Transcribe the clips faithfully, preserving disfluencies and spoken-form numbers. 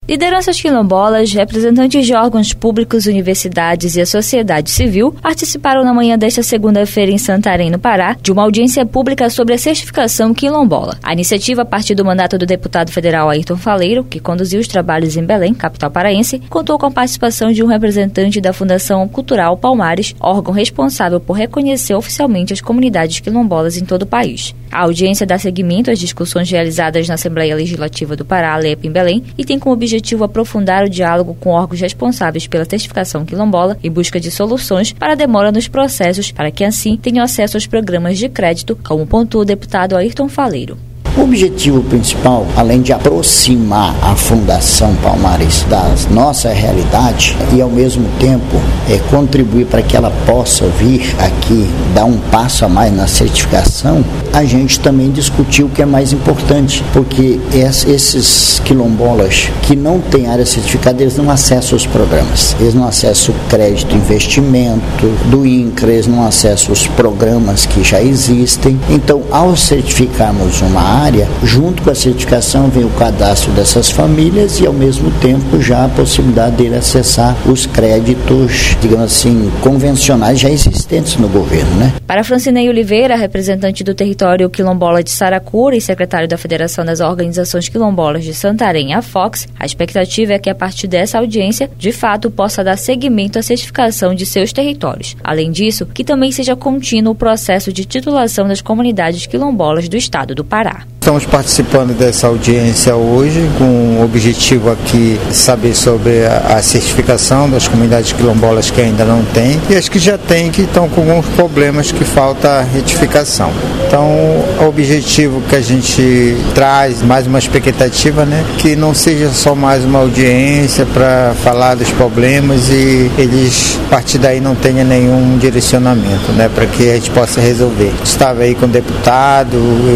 Lideranças quilombolas, representantes de órgãos públicos, universidades e a sociedade civil participaram na manhã desta segunda-feira em Santarém, no Pará, de uma audiência pública sobre a certificação quilombola. A iniciativa partiu do mandato do deputado federal Ayrton Faleiro, que conduziu os trabalhos em Belém, capital paraense, contou com a participação de um representante da Fundação Cultural Palmares, órgão responsável por reconhecer oficialmente as comunidades quilombolas em todo o país. A audiência dá seguimento às discussões realizadas na Assembleia Legislativa do Pará, Alepe, em Belém, e tem como objetivo aprofundar o diálogo com órgãos responsáveis pela certificação quilombola em busca de soluções para a demora nos processos, para que assim tenham acesso aos programas de crédito, como pontuou o deputado Ayrton Faleiro. O objetivo principal, além de aproximar a Fundação Palmares da nossa realidade e, ao mesmo tempo, é, contribuir para que ela possa vir aqui dar um passo a mais na certificação, a gente também discutiu o que é mais importante, porque esses quilombolas que não têm área certificada, eles não acessam os programas, eles não acessam o crédito investimento do INCRA, eles não acessam os programas que já existem. Então, ao certificarmos uma área, junto com a certificação vem o cadastro dessas famílias e, ao mesmo tempo, já a possibilidade dele acessar os créditos, digamos assim, convencionais já existentes no governo, né? Para Francinei Oliveira, representante do território quilombola de Saracura e secretário da Federação das Organizações Quilombolas de Santarém, a Fox, a expectativa é que, a partir dessa audiência, de fato, possa dar seguimento à certificação de seus territórios. Além disso, que também seja contínuo o processo de titulação das comunidades quilombolas do estado do Pará. Estamos participando dessa audiência hoje com o objetivo aqui de saber sobre a, a certificação das comunidades quilombolas que ainda não tem e as que já têm, que estão com alguns problemas que falta a retificação. Então, o objetivo que a gente traz, mais uma expectativa, né, que não seja só mais uma audiência para falar dos problemas e eles, a partir daí, não tenham nenhum direcionamento, né, para que a gente possa resolver. Estava aí com o deputado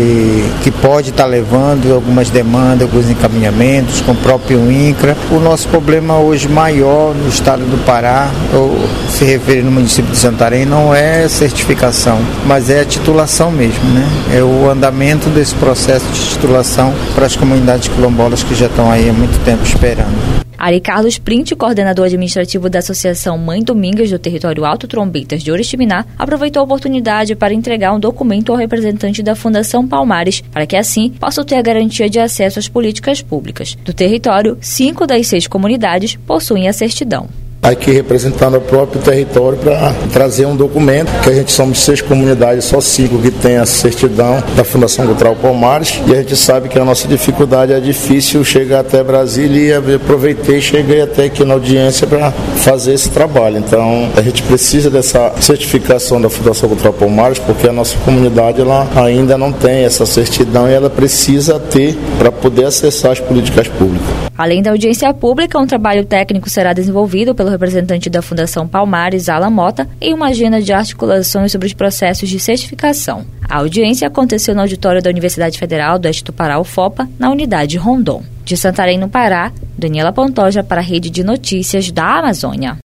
e que pode estar levando algumas demandas, alguns encaminhamentos com o próprio INCRA. O nosso problema hoje maior no estado do Pará, ou se referir no município de Santarém, não é certificação, mas é a titulação mesmo, né? É o andamento desse processo de titulação para as comunidades quilombolas que já estão aí há muito tempo esperando. Ari Carlos Print, coordenador administrativo da Associação Mãe Domingas do Território Alto Trombetas de Oriximiná, aproveitou a oportunidade para entregar um documento ao representante da Fundação Palmares, para que assim possam ter a garantia de acesso às políticas públicas. Do território, cinco das seis comunidades possuem a certidão. Aqui representando o próprio território para trazer um documento, que a gente somos seis comunidades, só cinco que tem a certidão da Fundação Cultural Palmares, e a gente sabe que a nossa dificuldade é difícil chegar até Brasília, e aproveitei e cheguei até aqui na audiência para fazer esse trabalho. Então a gente precisa dessa certificação da Fundação Cultural Palmares, porque a nossa comunidade ela ainda não tem essa certidão e ela precisa ter para poder acessar as políticas públicas. Além da audiência pública, um trabalho técnico será desenvolvido pelo representante da Fundação Palmares, Alan Mota, em uma agenda de articulações sobre os processos de certificação. A audiência aconteceu no auditório da Universidade Federal do Oeste do Pará, U F O P A, na unidade Rondon. De Santarém, no Pará, Daniela Pantoja para a Rede de Notícias da Amazônia.